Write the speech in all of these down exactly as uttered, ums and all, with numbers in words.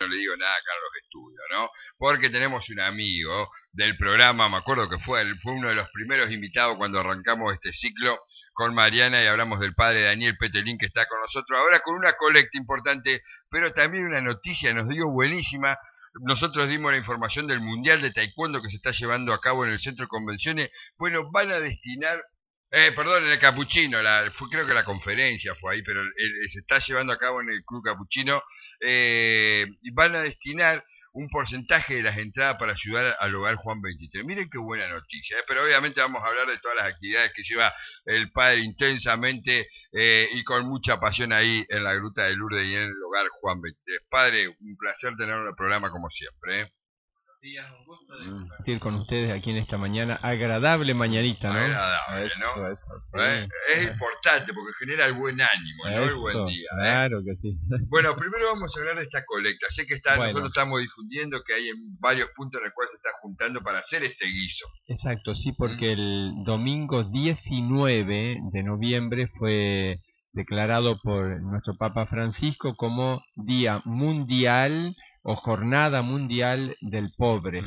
le digo nada acá en los estudios, ¿no? Porque tenemos un amigo del programa, me acuerdo que fue, fue uno de los primeros invitados cuando arrancamos este ciclo con Mariana y hablamos del padre Daniel Petelín que está con nosotros ahora con una colecta importante, pero también una noticia nos dio buenísima. Nosotros dimos la información del Mundial de Taekwondo que se está llevando a cabo en el Centro de Convenciones. Bueno, van a destinar, eh, perdón, en el Capuchino, la, fue, creo que la conferencia fue ahí, pero el, el, se está llevando a cabo en el Club Capuchino, eh, y van a destinar un porcentaje de las entradas para ayudar al Hogar Juan veintitrés. Miren qué buena noticia, ¿eh? Pero obviamente vamos a hablar de todas las actividades que lleva el padre intensamente eh, y con mucha pasión ahí en la Gruta de Lourdes y en el Hogar Juan veintitrés. Padre, un placer tener el programa como siempre, ¿eh? Días, un gusto de compartir con ustedes aquí en esta mañana, agradable mañanita, ¿no? Agradable, eso, ¿no? Eso, sí. ¿Eh? Es importante porque genera el buen ánimo, ¿no? Eso, El buen día. ¿eh? Claro que sí. Bueno, primero vamos a hablar de esta colecta. Sé que está, Bueno. nosotros estamos difundiendo que hay en varios puntos en los cuales se está juntando para hacer este guiso. Exacto, sí, porque ¿Mm? el domingo diecinueve de noviembre fue declarado por nuestro Papa Francisco como Día Mundial o Jornada Mundial del Pobre.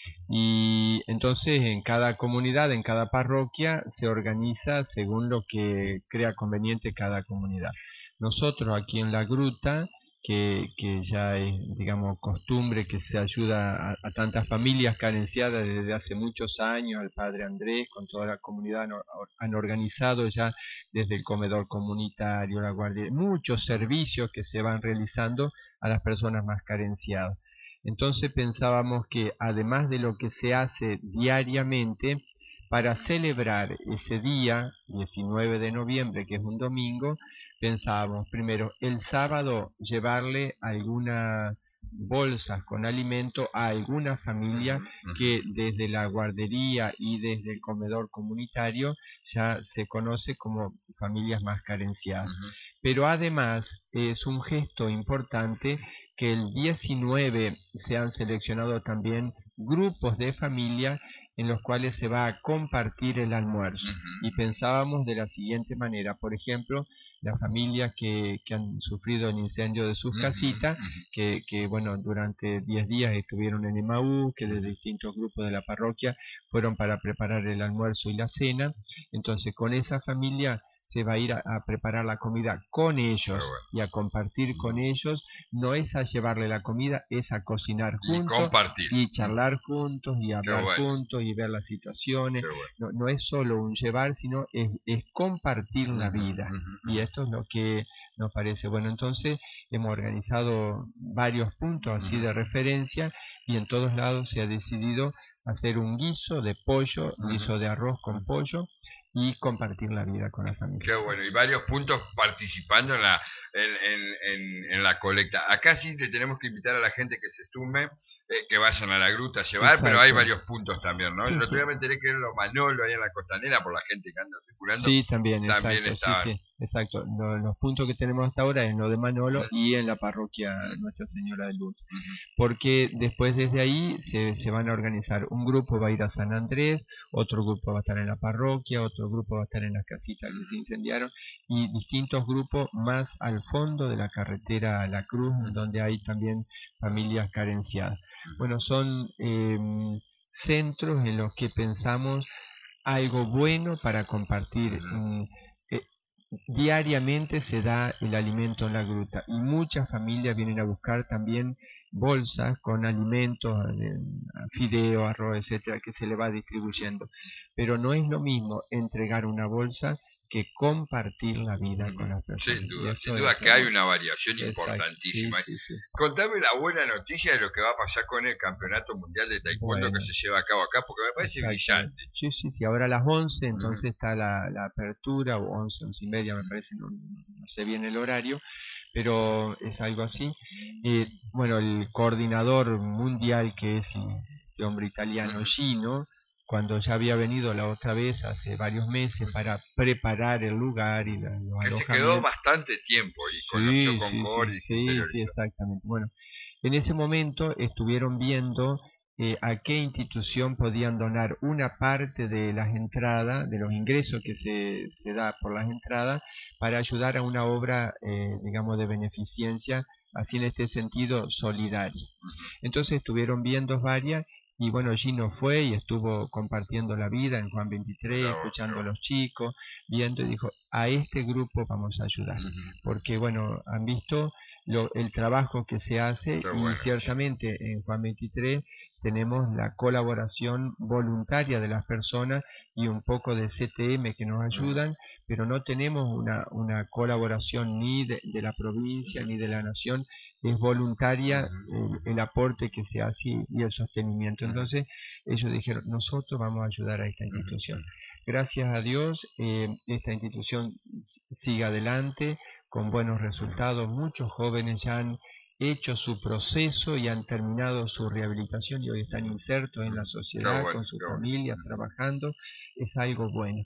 Y entonces en cada comunidad, en cada parroquia, se organiza según lo que crea conveniente cada comunidad. Nosotros aquí en la Gruta, que, que ya es, digamos, costumbre que se ayuda a, a tantas familias carenciadas desde hace muchos años, al Padre Andrés, con toda la comunidad, han, han organizado ya desde el comedor comunitario, la guardia, muchos servicios que se van realizando a las personas más carenciadas. Entonces pensábamos que además de lo que se hace diariamente, para celebrar ese día, diecinueve de noviembre, que es un domingo, pensábamos primero el sábado llevarle algunas bolsas con alimento a alguna familia que desde la guardería y desde el comedor comunitario ya se conoce como familias más carenciadas. Pero además es un gesto importante que el diecinueve se han seleccionado también grupos de familias en los cuales se va a compartir el almuerzo. Uh-huh. Y pensábamos de la siguiente manera, por ejemplo, las familias que, que han sufrido el incendio de sus uh-huh. casitas, uh-huh. que, que bueno, durante diez días estuvieron en Emaús, que de distintos grupos de la parroquia fueron para preparar el almuerzo y la cena. Entonces con esa familia se va a ir a, a preparar la comida con ellos bueno. y a compartir con ellos. No es a llevarle la comida, es a cocinar juntos y, compartir. y charlar juntos y hablar bueno. juntos y ver las situaciones. Bueno. No, no es solo un llevar, sino es, es compartir uh-huh, la vida. Uh-huh. Y esto es lo que nos parece. Bueno, entonces hemos organizado varios puntos así uh-huh. de referencia y en todos lados se ha decidido hacer un guiso de pollo, uh-huh. guiso de arroz con pollo, y compartir la vida con la familia. Qué bueno, y varios puntos participando en la en, en, en, en la colecta. Acá sí te tenemos que invitar a la gente que se sume, eh, que vayan a la Gruta a llevar, exacto. Pero hay varios puntos también, ¿no? Sí, el otro día sí. me enteré que en los Manolo, ahí en la Costanera, por la gente que anda circulando. Sí, también, también exacto. Sí, sí, exacto. Los, los puntos que tenemos hasta ahora es lo de Manolo uh-huh. y en la parroquia uh-huh. Nuestra Señora de Lourdes. Uh-huh. Porque después desde ahí se, se van a organizar. Un grupo va a ir a San Andrés, otro grupo va a estar en la parroquia, otro grupo va a estar en las casitas que se incendiaron y distintos grupos más al fondo de la carretera a La Cruz, donde hay también familias carenciadas. Bueno, son eh, centros en los que pensamos algo bueno para compartir. Mm, eh, diariamente se da el alimento en la gruta y muchas familias vienen a buscar también bolsas con alimentos, eh, fideo, arroz, etcétera, que se le va distribuyendo. Pero no es lo mismo entregar una bolsa que compartir la vida con las personas. Sin duda, sin duda que hay una variación exacto, importantísima. Sí, sí, sí. Contame la buena noticia de lo que va a pasar con el Campeonato Mundial de Taekwondo bueno. que se lleva a cabo acá, porque me parece exacto. brillante. Sí, sí, sí, ahora a las once, entonces uh-huh. está la, la apertura, o once, once y media me parece, no, no sé bien el horario, pero es algo así. Eh, bueno, el coordinador mundial, que es este hombre italiano, uh-huh. Gino, cuando ya había venido la otra vez hace varios meses para preparar el lugar y la, los que se quedó bastante tiempo y conoció sí, con sí, Boris sí, sí, sí, exactamente. Bueno, en ese momento estuvieron viendo eh, a qué institución podían donar una parte de las entradas, de los ingresos que se, se da por las entradas, para ayudar a una obra, eh, digamos, de beneficencia así en este sentido solidario. Entonces estuvieron viendo varias y bueno, Gino fue y estuvo compartiendo la vida en Juan veintitrés, escuchando a los chicos, viendo y dijo, a este grupo vamos a ayudar, porque bueno, han visto lo, el trabajo que se hace y bueno, ciertamente en Juan veintitrés tenemos la colaboración voluntaria de las personas y un poco de C T M que nos ayudan, pero no tenemos una, una colaboración ni de, de la provincia ni de la nación, es voluntaria el, el aporte que se hace y el sostenimiento. Entonces ellos dijeron, nosotros vamos a ayudar a esta institución. Gracias a Dios, eh, esta institución sigue adelante con buenos resultados. Muchos jóvenes ya han hecho su proceso y han terminado su rehabilitación y hoy están insertos en la sociedad bueno, con sus familias, bueno. trabajando. Es algo bueno.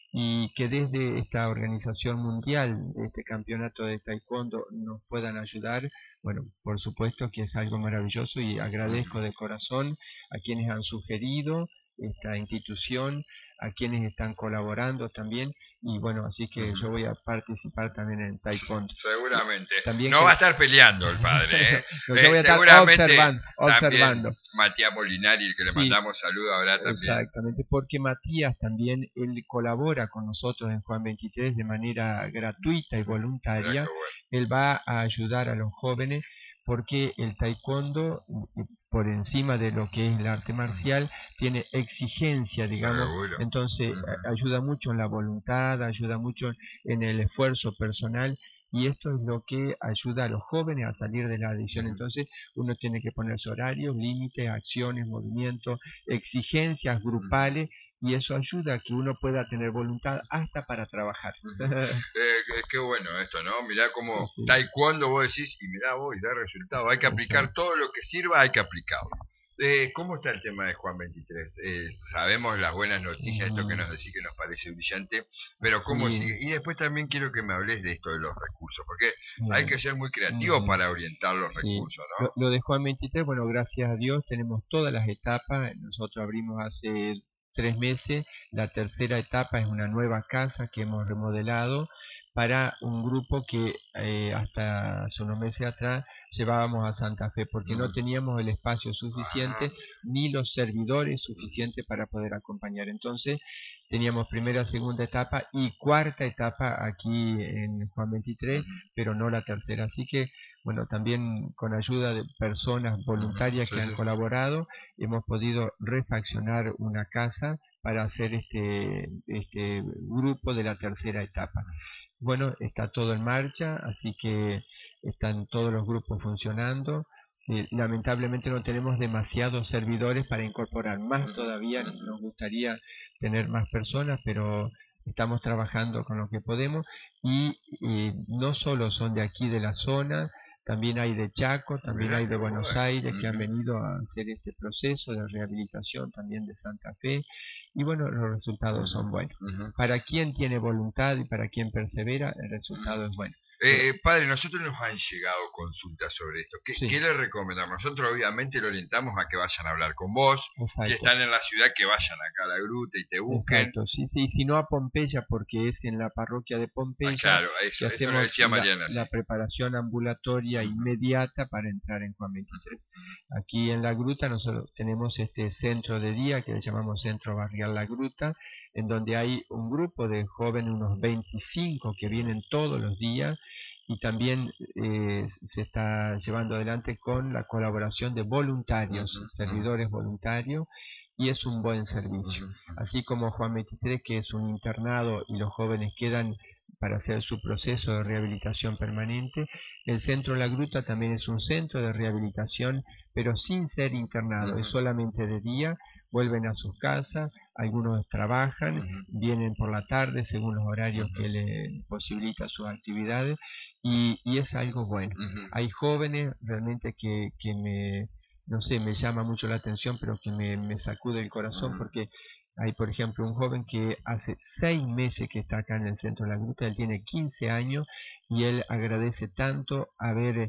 Y que desde esta organización mundial, este campeonato de taekwondo, nos puedan ayudar, bueno, por supuesto que es algo maravilloso y agradezco de corazón a quienes han sugerido esta institución, a quienes están colaborando también, y bueno, así que yo voy a participar también en taekwondo. Seguramente. También no que... va a estar peleando el padre, ¿eh? no, yo voy a estar observando. observando. Matías Molinari, el que le sí, mandamos saludos ahora también. Exactamente, porque Matías también, él colabora con nosotros en Juan veintitrés de manera gratuita y voluntaria. Bueno. Él va a ayudar a los jóvenes porque el taekwondo, por encima de lo que es el arte marcial, tiene exigencia, digamos, seguro. Entonces uh-huh. ayuda mucho en la voluntad, ayuda mucho en el esfuerzo personal, y esto es lo que ayuda a los jóvenes a salir de la adicción. Uh-huh. Entonces uno tiene que ponerse horarios, límites, acciones, movimientos, exigencias grupales, y eso ayuda a que uno pueda tener voluntad hasta para trabajar. eh, qué, qué bueno esto, ¿no? Mirá como sí, sí. taekwondo vos decís, y mirá vos, y da resultado. Hay que aplicar sí. todo lo que sirva, hay que aplicarlo. Eh, ¿Cómo está el tema de Juan veintitrés? Eh, sabemos las buenas noticias, esto que nos decís que nos parece brillante, pero ¿cómo sí. sigue? Y después también quiero que me hables de esto de los recursos, porque sí. hay que ser muy creativo sí. para orientar los sí. recursos, ¿no? Lo, lo de Juan veintitrés, bueno, gracias a Dios tenemos todas las etapas. Nosotros abrimos hace tres meses, la tercera etapa es una nueva casa que hemos remodelado para un grupo que eh, hasta hace unos meses atrás llevábamos a Santa Fe porque no teníamos el espacio suficiente ni los servidores suficientes para poder acompañar. Entonces teníamos primera, segunda etapa y cuarta etapa aquí en Juan veintitrés, pero no la tercera. Así que bueno, también con ayuda de personas voluntarias que han colaborado, hemos podido refaccionar una casa para hacer este, este grupo de la tercera etapa. Bueno, está todo en marcha, así que están todos los grupos funcionando. Eh, lamentablemente no tenemos demasiados servidores para incorporar más todavía, nos gustaría tener más personas, pero estamos trabajando con lo que podemos. Y eh, no solo son de aquí de la zona, también hay de Chaco, también hay de Buenos Aires que han venido a hacer este proceso de rehabilitación, también de Santa Fe, y bueno, los resultados son buenos. Para quien tiene voluntad y para quien persevera, el resultado es bueno. Eh, padre, nosotros nos han llegado consultas sobre esto. ¿Qué, sí. ¿qué le recomendamos? Nosotros obviamente lo orientamos a que vayan a hablar con vos. Exacto. Si están en la ciudad, que vayan acá a la gruta y te busquen. Exacto, sí, sí, si no a Pompeya, porque es en la parroquia de Pompeya. Ah, claro, eso, eso lo decía Mariana. La, sí. la preparación ambulatoria inmediata para entrar en Juan veintitrés. Aquí en la gruta nosotros tenemos este centro de día que le llamamos Centro Barrial La Gruta, en donde hay un grupo de jóvenes, unos veinticinco, que vienen todos los días, y también eh, se está llevando adelante con la colaboración de voluntarios, uh-huh, servidores uh-huh. voluntarios, y es un buen servicio. Uh-huh. Así como Juan veintitrés, que es un internado y los jóvenes quedan para hacer su proceso de rehabilitación permanente, el Centro La Gruta también es un centro de rehabilitación, pero sin ser internado, uh-huh. es solamente de día, vuelven a sus casas, algunos trabajan, uh-huh. vienen por la tarde según los horarios uh-huh. que les posibilita sus actividades, y, y es algo bueno. Uh-huh. Hay jóvenes realmente que, que me, no sé, me llama mucho la atención, pero que me, me sacude el corazón, uh-huh. porque hay, por ejemplo, un joven que hace seis meses que está acá en el Centro de la Gruta, él tiene quince años, y él agradece tanto haber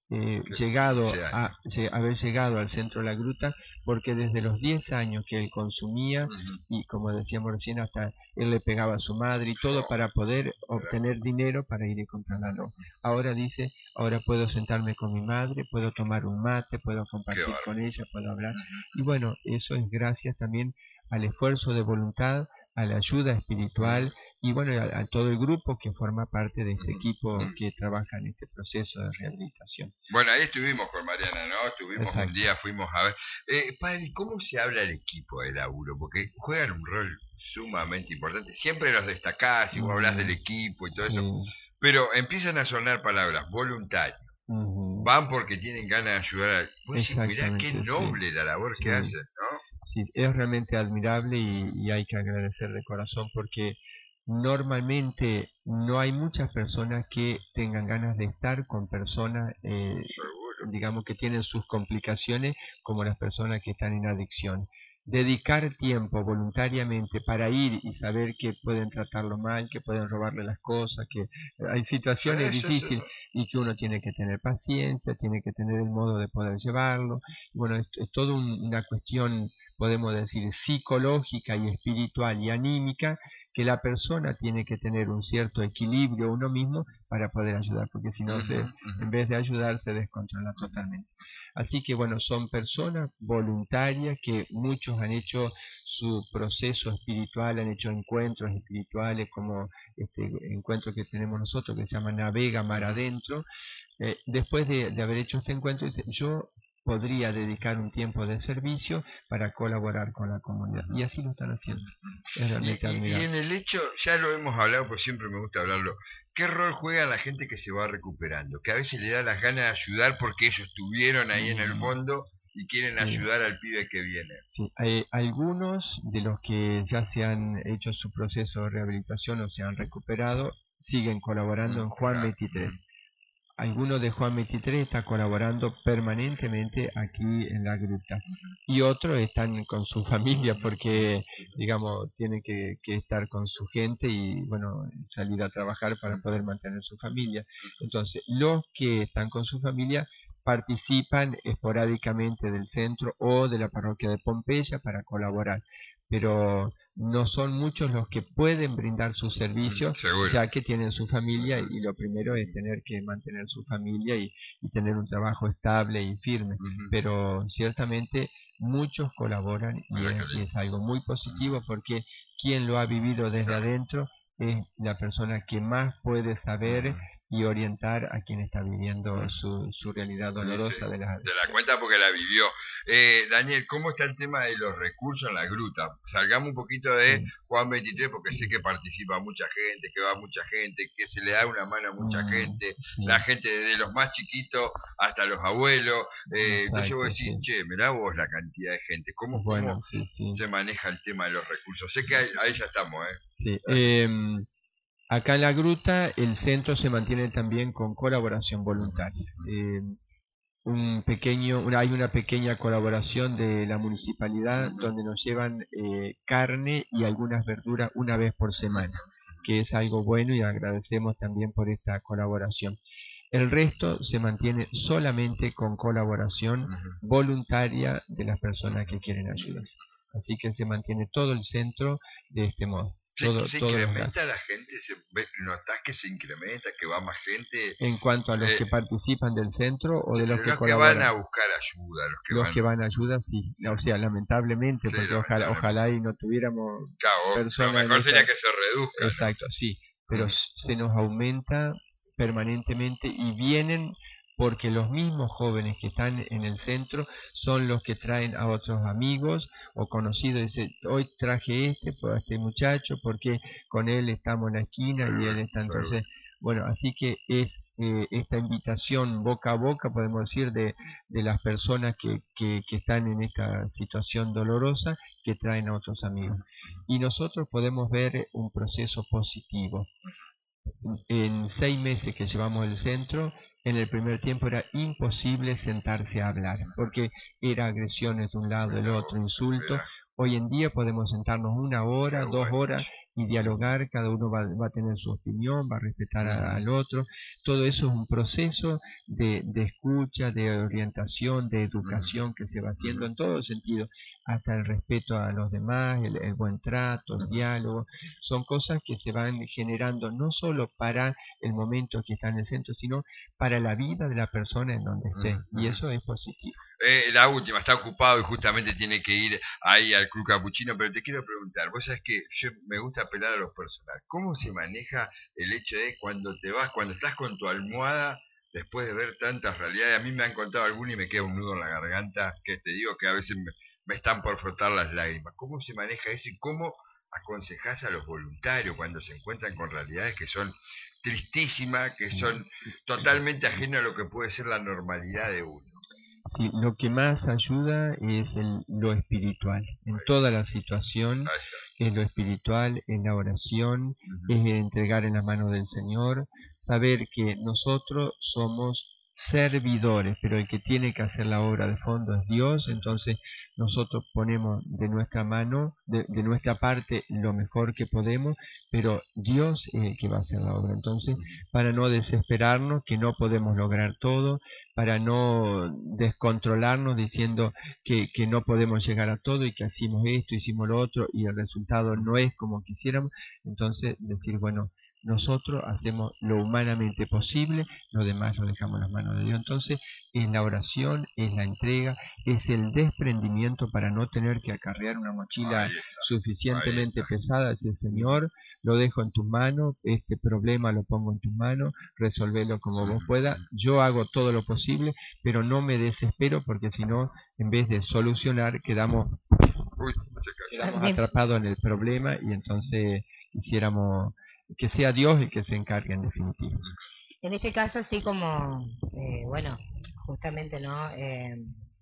eh, llegado a, haber llegado al centro de la gruta, porque desde los diez años que él consumía, uh-huh. y como decíamos recién, hasta él le pegaba a su madre y todo, oh. para poder obtener dinero para ir y comprar la loja. Ahora dice, ahora puedo sentarme con mi madre, puedo tomar un mate, puedo compartir con ella, puedo hablar. Uh-huh. Y bueno, eso es gracias también al esfuerzo de voluntad, a la ayuda espiritual y bueno, a, a todo el grupo que forma parte de este equipo que trabaja en este proceso de rehabilitación. Bueno, ahí estuvimos con Mariana, ¿no? Estuvimos Exacto. un día, fuimos a ver. Eh, padre, ¿cómo se habla el equipo de laburo? Porque juegan un rol sumamente importante. Siempre los destacás y vos mm. hablas del equipo y todo sí. eso. Pero empiezan a sonar palabras, voluntario. Uh-huh. Van porque tienen ganas de ayudar a... Pues sí, mirá qué noble sí. la labor sí. que hacen, ¿no? Sí, es realmente admirable y, y hay que agradecer de corazón porque normalmente no hay muchas personas que tengan ganas de estar con personas, eh, digamos, que tienen sus complicaciones, como las personas que están en adicción. Dedicar tiempo voluntariamente para ir y saber que pueden tratarlo mal, que pueden robarle las cosas, que hay situaciones eso, difíciles eso. y que uno tiene que tener paciencia, tiene que tener el modo de poder llevarlo. Bueno, es, es toda un, una cuestión, podemos decir, psicológica y espiritual y anímica, que la persona tiene que tener un cierto equilibrio uno mismo para poder ayudar, porque si no, uh-huh, se, uh-huh. en vez de ayudar, se descontrola totalmente. Así que bueno, son personas voluntarias que muchos han hecho su proceso espiritual, han hecho encuentros espirituales como este encuentro que tenemos nosotros que se llama Navega Mar Adentro. Eh, después de, de haber hecho este encuentro, dice, yo podría dedicar un tiempo de servicio para colaborar con la comunidad. Y así lo están haciendo. Es realmente y, y, y en el hecho, ya lo hemos hablado, pues siempre me gusta hablarlo, ¿qué rol juega la gente que se va recuperando? Que a veces le da las ganas de ayudar porque ellos estuvieron ahí mm. en el fondo y quieren sí. ayudar al pibe que viene. Sí. Hay algunos de los que ya se han hecho su proceso de rehabilitación o se han recuperado, siguen colaborando mm, en Juan claro. veintitrés. Algunos de Juan veintitrés está colaborando permanentemente aquí en la gruta y otros están con su familia porque, digamos, tienen que, que estar con su gente y, bueno, salir a trabajar para poder mantener su familia. Entonces, los que están con su familia participan esporádicamente del centro o de la parroquia de Pompeya para colaborar, pero no son muchos los que pueden brindar sus servicios, Seguro. ya que tienen su familia y lo primero es tener que mantener su familia y, y tener un trabajo estable y firme, uh-huh. pero ciertamente muchos colaboran y es, y es algo muy positivo porque quien lo ha vivido desde adentro es la persona que más puede saber uh-huh. y orientar a quien está viviendo su, su realidad dolorosa sí, sí. de la de la cuenta porque la vivió. Eh, Daniel, ¿cómo está el tema de los recursos en la gruta? Salgamos un poquito de sí. Juan veintitrés porque sé que participa mucha gente, que va mucha gente, que se le da una mano a mucha mm, gente, sí. la gente desde los más chiquitos hasta los abuelos. Eh, Exacto, entonces vos decís, sí. che, mirá vos la cantidad de gente. ¿Cómo, bueno, cómo sí, sí. se maneja el tema de los recursos? Sé que ahí, ahí ya estamos, ¿eh? Sí. Eh, Acá en la gruta el centro se mantiene también con colaboración voluntaria. Eh, un pequeño, una, hay una pequeña colaboración de la municipalidad donde nos llevan eh, carne y algunas verduras una vez por semana, que es algo bueno y agradecemos también por esta colaboración. El resto se mantiene solamente con colaboración voluntaria de las personas que quieren ayudar. Así que se mantiene todo el centro de este modo. Se, todo, se todo incrementa la gente, se ve, notas que se incrementa, que va más gente. En cuanto a los eh, que participan del centro o de los, los que que colaboran. van a buscar ayuda, los que los van que van a ayuda, sí, o sea, lamentablemente, sí, porque ojalá, ojalá y no tuviéramos claro, personas. Lo mejor sería que se reduzca. Exacto, ¿no? Sí, pero mm. se nos aumenta permanentemente y vienen porque los mismos jóvenes que están en el centro son los que traen a otros amigos o conocidos. Dicen, hoy traje este, pues, a este muchacho, porque con él estamos en la esquina y él está. Entonces, bueno, así que es eh, esta invitación boca a boca, podemos decir, de, de las personas que, que, que están en esta situación dolorosa, que traen a otros amigos. Y nosotros podemos ver un proceso positivo. En seis meses que llevamos el centro, en el primer tiempo era imposible sentarse a hablar, porque era agresiones de un lado, del otro, insultos. Hoy en día podemos sentarnos una hora, dos horas, y dialogar, cada uno va, va a tener su opinión, va a respetar a, al otro. Todo eso es un proceso de, de escucha, de orientación, de educación que se va haciendo en todo sentido, hasta el respeto a los demás, el, el buen trato, el diálogo. Son cosas que se van generando no solo para el momento que está en el centro, sino para la vida de la persona en donde esté, y eso es positivo. Eh, la última, está ocupado y justamente tiene que ir ahí al Club Capuchino, pero te quiero preguntar, vos sabés que yo me gusta apelar a los personajes, ¿cómo se maneja el hecho de cuando te vas, cuando estás con tu almohada, después de ver tantas realidades? A mí me han contado alguna y me queda un nudo en la garganta, que te digo que a veces me, me están por frotar las lágrimas. ¿Cómo se maneja eso y cómo aconsejás a los voluntarios cuando se encuentran con realidades que son tristísimas, que son totalmente ajenas a lo que puede ser la normalidad de uno? Sí, lo que más ayuda es el, lo espiritual. En toda la situación es lo espiritual, es la oración, uh-huh. es el entregar en las manos del Señor, saber que nosotros somos servidores, pero el que tiene que hacer la obra de fondo es Dios. Entonces nosotros ponemos de nuestra mano, de, de nuestra parte, lo mejor que podemos, pero Dios es el que va a hacer la obra. Entonces, para no desesperarnos, que no podemos lograr todo, para no descontrolarnos diciendo que, que no podemos llegar a todo y que hicimos esto, hicimos lo otro y el resultado no es como quisiéramos, entonces decir, bueno, nosotros hacemos lo humanamente posible, lo demás lo dejamos en las manos de Dios. Entonces es la oración, es la entrega, es el desprendimiento para no tener que acarrear una mochila suficientemente pesada. Decir, Señor, lo dejo en tus manos, este problema lo pongo en tus manos, resolvelo como vos puedas, yo hago todo lo posible, pero no me desespero, porque si no, en vez de solucionar, quedamos, quedamos atrapados en el problema, y entonces quisiéramos que sea Dios el que se encargue en definitiva. En este caso, así como, eh, bueno, justamente, ¿no? Eh,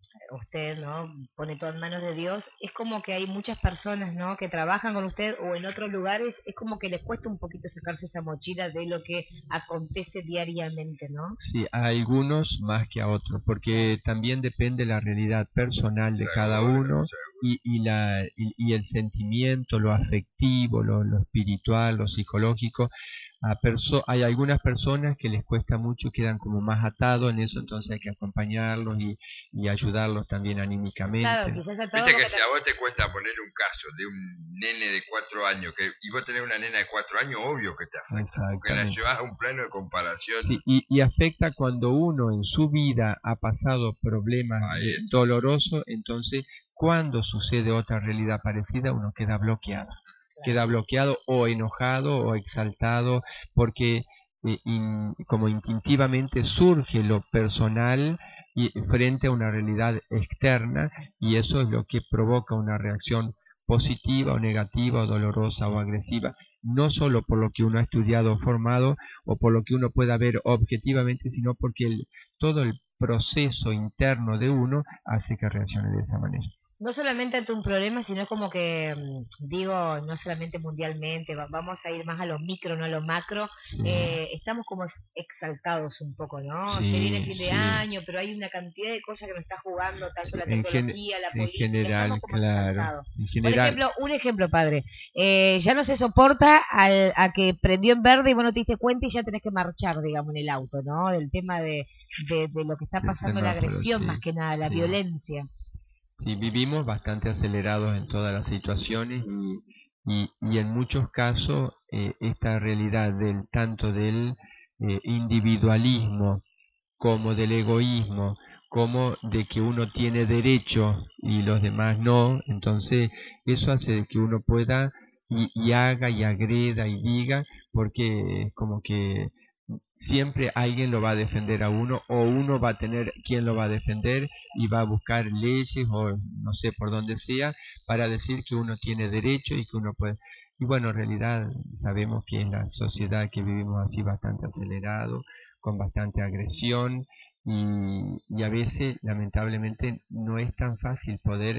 usted, ¿no? Pone todo en manos de Dios. Es como que hay muchas personas, ¿no? Que trabajan con usted o en otros lugares, es como que les cuesta un poquito sacarse esa mochila de lo que acontece diariamente, ¿no? Sí, a algunos más que a otros, porque también depende la realidad personal de cada uno y, y, la, y, y el sentimiento, lo afectivo, lo, lo espiritual, lo psicológico. A perso hay algunas personas que les cuesta mucho, quedan como más atados en eso, entonces hay que acompañarlos y, y ayudarlos también anímicamente. Claro, quizás atado. Viste que si a vos te cuesta poner un caso de un nene de cuatro años que, y vos tenés una nena de cuatro años, obvio que te afecta, porque la llevas a un plano de comparación. Sí, y, y afecta cuando uno en su vida ha pasado problemas eh, dolorosos, entonces cuando sucede otra realidad parecida uno queda bloqueado. Queda bloqueado o enojado o exaltado, porque eh, in, como instintivamente surge lo personal y, frente a una realidad externa, y eso es lo que provoca una reacción positiva o negativa o dolorosa o agresiva, no solo por lo que uno ha estudiado o formado o por lo que uno pueda ver objetivamente, sino porque el, todo el proceso interno de uno hace que reaccione de esa manera. No solamente ante un problema, sino como que, digo, no solamente mundialmente, vamos a ir más a lo micro, no a lo macro, sí. eh, estamos como exaltados un poco, ¿no? Sí, Se viene el fin de sí. año, pero hay una cantidad de cosas que nos está jugando, tanto la en tecnología, la política, en general, estamos como claro, exaltados. en general. Por ejemplo, un ejemplo, padre, eh, ya no se soporta al, a que prendió en verde y vos no te diste cuenta y ya tenés que marchar, digamos, en el auto, ¿no? Del tema de, de, de lo que está pasando, la agresión, sí, más que nada, la sí. violencia. Sí, vivimos bastante acelerados en todas las situaciones y, y, y en muchos casos eh, esta realidad del tanto del eh, individualismo como del egoísmo, como de que uno tiene derecho y los demás no, entonces eso hace que uno pueda y, y haga y agreda y diga, porque como que siempre alguien lo va a defender a uno, o uno va a tener quien lo va a defender y va a buscar leyes o no sé por dónde sea para decir que uno tiene derecho y que uno puede. Y bueno, en realidad sabemos que en la sociedad que vivimos así bastante acelerado, con bastante agresión y, y a veces lamentablemente no es tan fácil poder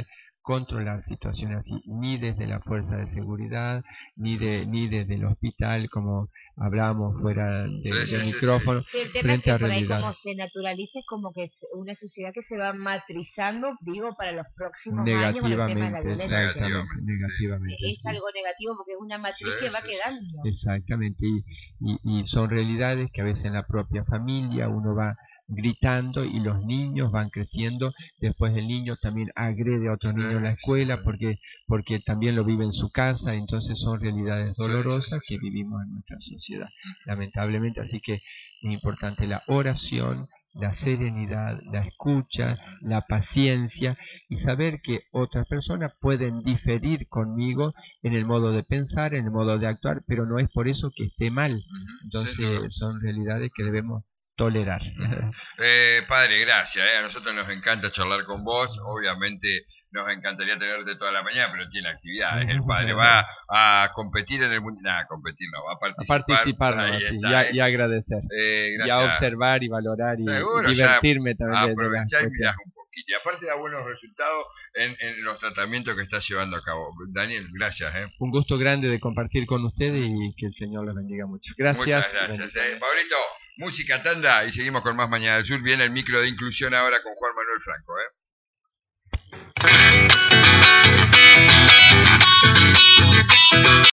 controlar situaciones así, ni desde la fuerza de seguridad, ni de ni desde el hospital, como hablábamos fuera de, Sí, de sí, sí, micrófono, Sí, el tema es frente que a por ahí realidad. como se naturaliza, es como que es una sociedad que se va matrizando, digo, para los próximos años con el tema de la Negativamente, violencia. exactamente, Negativamente, negativamente. Es sí. algo negativo porque es una matriz Sí, que va sí, sí. quedando. Exactamente, y, y, y son realidades que a veces en la propia familia uno va gritando y los niños van creciendo, después el niño también agrede a otro niño en la Sí, escuela sí. porque porque también lo vive en su casa, entonces son realidades Sí, sí, dolorosas sí, que vivimos en nuestra sociedad, lamentablemente, así que es importante la oración, la serenidad, la escucha, la paciencia y saber que otras personas pueden diferir conmigo en el modo de pensar, en el modo de actuar, pero no es por eso que esté mal. Ujú, Entonces sin duda. son realidades que debemos tolerar. Eh, padre, gracias. Eh. A nosotros nos encanta charlar con vos. Obviamente nos encantaría tenerte toda la mañana, pero tiene actividades. El padre va a competir en el mundial. Nada, competir no, va a A participar. participar, no, Ahí así, está, y, a, eh. y a agradecer. Eh, Y a gracias. observar y valorar y, y Seguro, divertirme ya también de, de las aprovechar y mirás cuestiones. un poquito. Y aparte da buenos resultados en, en los tratamientos que estás llevando a cabo. Daniel, gracias. Eh. Un gusto grande de compartir con ustedes y que el Señor los bendiga mucho. Gracias. Muchas gracias. Eh. Pablito, música tanda y seguimos con más Mañana del Sur. Viene el micro de inclusión ahora con Juan Manuel Franco. Eh.